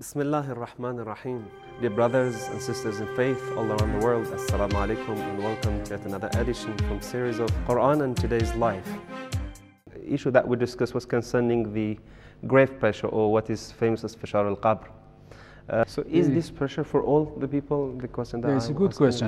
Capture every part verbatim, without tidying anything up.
Bismillah ar-Rahman ar-Rahim. Dear brothers and sisters in faith all around the world, Assalamu alaikum and welcome to yet another edition from series of Quran and Today's Life. The issue that we discussed was concerning the grave pressure, or what is famous as Fashar al-Qabr. Uh, so is this pressure for all the people? The question that yeah, it's I a good question.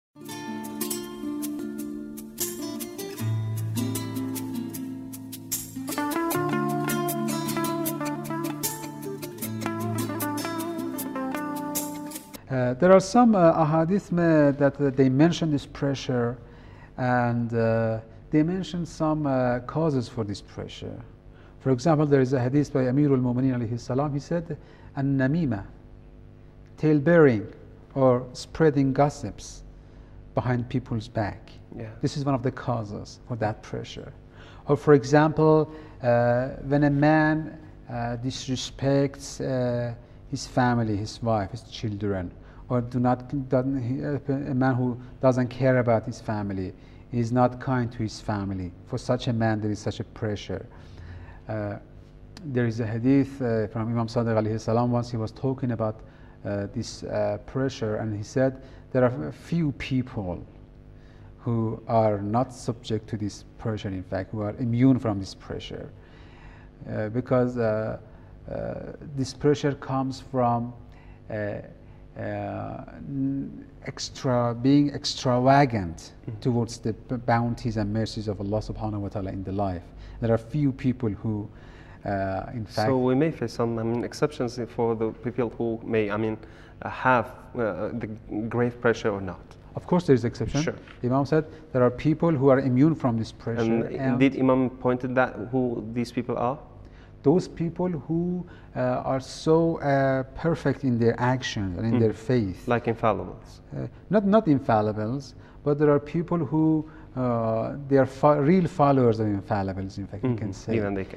Uh, there are some uh, ahadith uh, that uh, they mention this pressure, and uh, they mention some uh, causes for this pressure. For example, there is a hadith by Amir al-Mu'mineen alayhi salam. He said, "An-namima, tale-bearing or spreading gossips behind people's back." Yeah. This is one of the causes for that pressure. Or for example, uh, when a man uh, disrespects uh, his family, his wife, his children, or do not, a man who doesn't care about his family, is not kind to his family. For such a man, there is such a pressure. Uh, there is a hadith uh, from Imam Sadiq alayhi salam. Once he was talking about uh, this uh, pressure, and he said there are a few people who are not subject to this pressure, in fact, who are immune from this pressure. Uh, because uh, uh, this pressure comes from uh, uh, extra, being extravagant mm-hmm. towards the bounties and mercies of Allah subhanahu wa ta'ala in the life. There are few people who, uh, in fact... So we may face some I mean, exceptions for the people who may, I mean, uh, have uh, the grave pressure or not. Of course there is exception. Sure. Imam said there are people who are immune from this pressure. And, and did Imam pointed that who these people are? Those people who uh, are so uh, perfect in their actions and in mm. their faith. Like infallibles? Uh, not, not infallibles, but there are people who, uh, they are fo real followers of infallibles, in fact, mm-hmm. you can say. Even they can.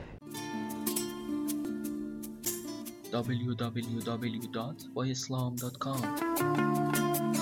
w w w dot boyislam dot com